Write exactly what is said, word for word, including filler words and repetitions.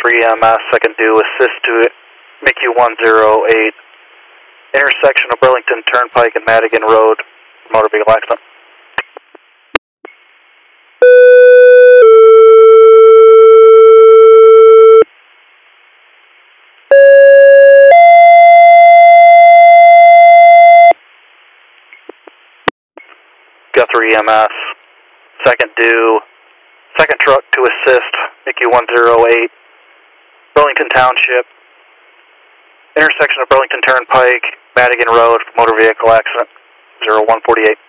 Guthrie E M S, second due, assist to M I C U one zero eight, intersection of Burlington Turnpike and Madigan Road, motor vehicle accident. Guthrie E M S, second due, second truck to assist, M I C U one zero eight, Burlington Township, intersection of Burlington Turnpike, Madigan Road, motor vehicle accident, zero one forty-eight.